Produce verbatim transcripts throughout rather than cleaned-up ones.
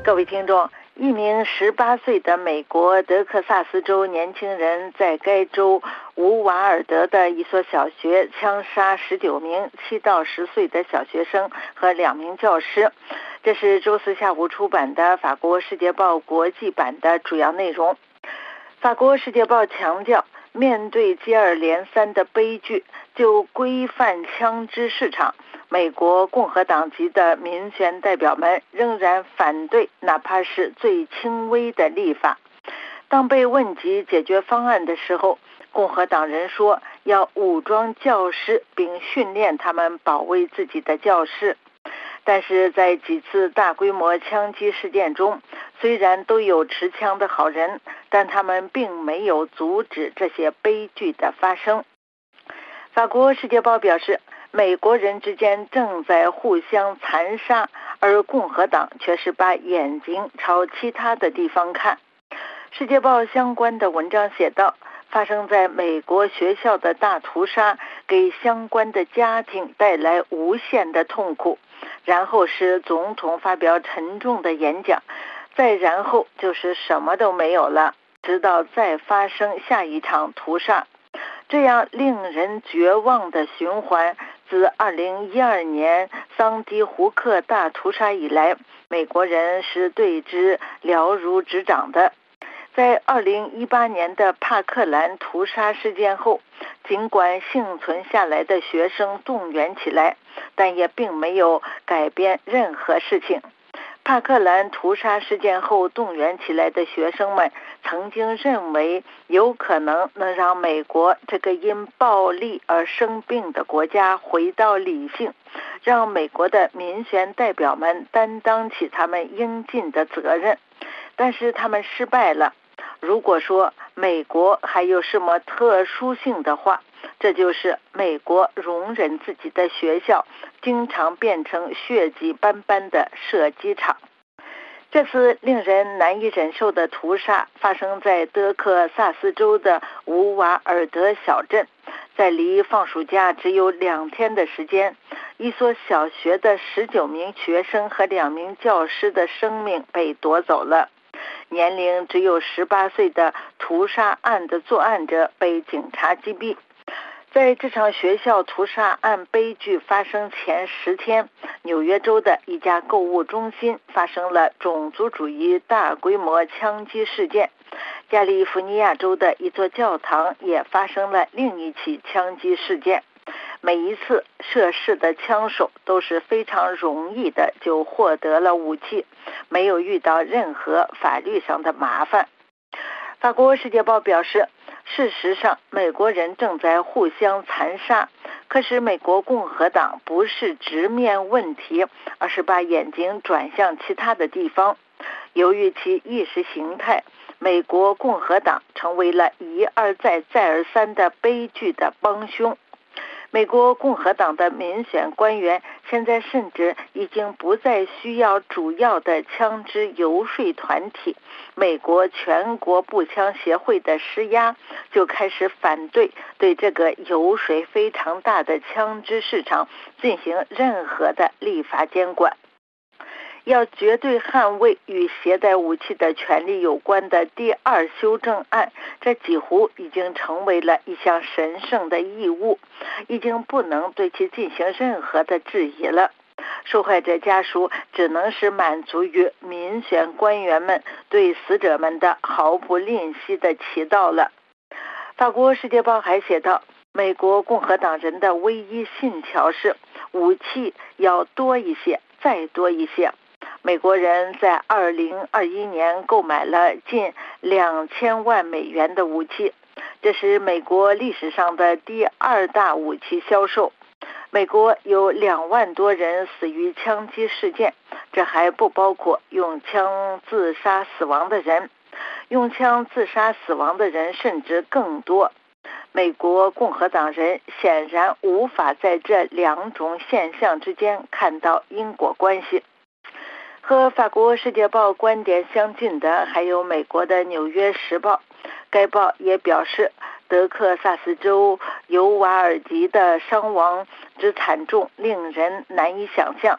各位听众，一名十八岁的美国德克萨斯州年轻人在该州吴瓦尔德的一所小学枪杀十九名七到十岁的小学生和两名教师。这是周四下午出版的法国《世界报》国际版的主要内容。法国《世界报》强调，面对接二连三的悲剧，就规范枪支市场，美国共和党籍的民选代表们仍然反对哪怕是最轻微的立法。当被问及解决方案的时候，共和党人说要武装教师并训练他们保卫自己的教室。但是在几次大规模枪击事件中，虽然都有持枪的好人，但他们并没有阻止这些悲剧的发生。法国《世界报》表示，美国人之间正在互相残杀，而共和党却是把眼睛朝其他的地方看。《世界报》相关的文章写道，发生在美国学校的大屠杀给相关的家庭带来无限的痛苦，然后是总统发表沉重的演讲，再然后就是什么都没有了，直到再发生下一场屠杀。这样令人绝望的循环，自二零一二年桑迪胡克大屠杀以来，美国人是对之了如指掌的。在二零一八年的帕克兰屠杀事件后，尽管幸存下来的学生动员起来，但也并没有改变任何事情。帕克兰屠杀事件后动员起来的学生们曾经认为有可能能让美国这个因暴力而生病的国家回到理性，让美国的民选代表们担当起他们应尽的责任，但是他们失败了。如果说美国还有什么特殊性的话，这就是美国容忍自己的学校经常变成血迹斑斑的射击场。这次令人难以忍受的屠杀发生在德克萨斯州的吴瓦尔德小镇，在离放暑假只有两天的时间，一所小学的十九名学生和两名教师的生命被夺走了。年龄只有十八岁的屠杀案的作案者被警察击毙。在这场学校屠杀案悲剧发生前十天，纽约州的一家购物中心发生了种族主义大规模枪击事件。加利福尼亚州的一座教堂也发生了另一起枪击事件。每一次涉事的枪手都是非常容易的就获得了武器，没有遇到任何法律上的麻烦。法国《世界报》表示，事实上美国人正在互相残杀，可是美国共和党不是直面问题，而是把眼睛转向其他的地方。由于其意识形态，美国共和党成为了一而再再而三的悲剧的帮凶。美国共和党的民选官员现在甚至已经不再需要主要的枪支游说团体美国全国步枪协会的施压，就开始反对对这个油水非常大的枪支市场进行任何的立法监管。要绝对捍卫与携带武器的权利有关的第二修正案，这几乎已经成为了一项神圣的义务，已经不能对其进行任何的质疑了。受害者家属只能是满足于民选官员们对死者们的毫不吝惜的祈祷了。法国《世界报》还写道，美国共和党人的唯一信条是武器要多一些，再多一些。美国人在二零二一年购买了近两千万美元的武器，这是美国历史上的第二大武器销售。美国有两万多人死于枪击事件，这还不包括用枪自杀死亡的人，用枪自杀死亡的人甚至更多。美国共和党人显然无法在这两种现象之间看到因果关系。和法国《世界报》观点相近的还有美国的《纽约时报》，该报也表示，德克萨斯州尤瓦尔迪的伤亡之惨重令人难以想象。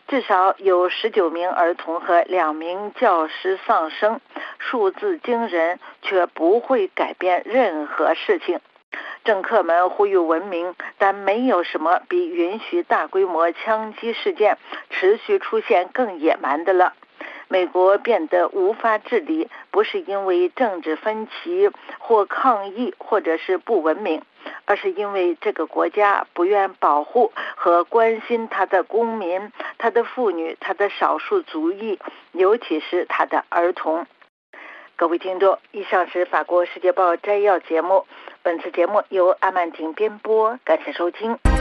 至少有十九名儿童和两名教师丧生，数字惊人，却不会改变任何事情。政客们呼吁文明，但没有什么比允许大规模枪击事件持续出现更野蛮的了。美国变得无法治理，不是因为政治分歧或抗议或者是不文明，而是因为这个国家不愿保护和关心他的公民、他的妇女、他的少数族裔，尤其是他的儿童。各位听众，以上是法国世界报摘要节目，本次节目由阿曼婷编播，感谢收听。